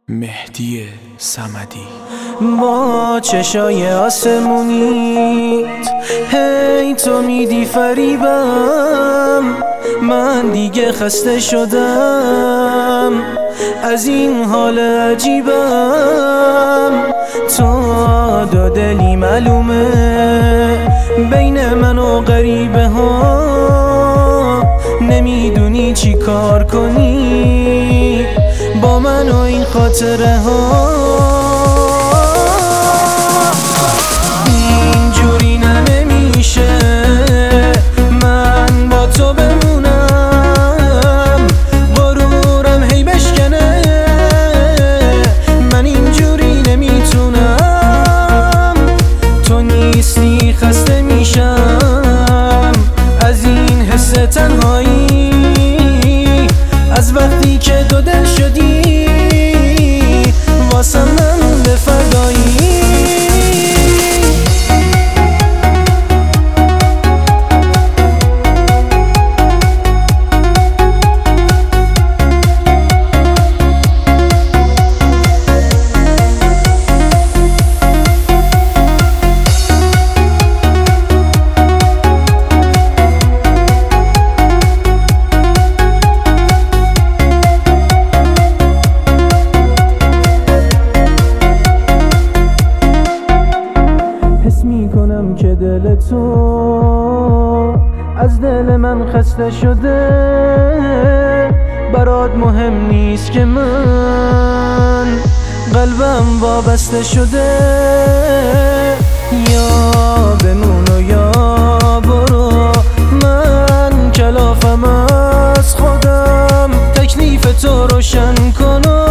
مهدی صمدی با چشای آسمونیت هی تو میدی فریبم، من دیگه خسته شدم از این حال عجیبم. تو دو دلی معلومه بین من و غریبه ها، نمیدونی چی کار کنی با من و این خاطره ها. اینجوری نمیشه من با تو بمونم، غرورم هی بشکنه، من اینجوری نمیتونم. تو نیستی خسته میشم از این حس تنهایی، از وقتی که دو دل شدی واسم من به فدایی. میکنم که دل تو از دل من خسته شده، برات مهم نیست که من قلبم وابسته شده. یا بمون و یا برو، من کلافم از خودم، تکلیف تو روشن کن.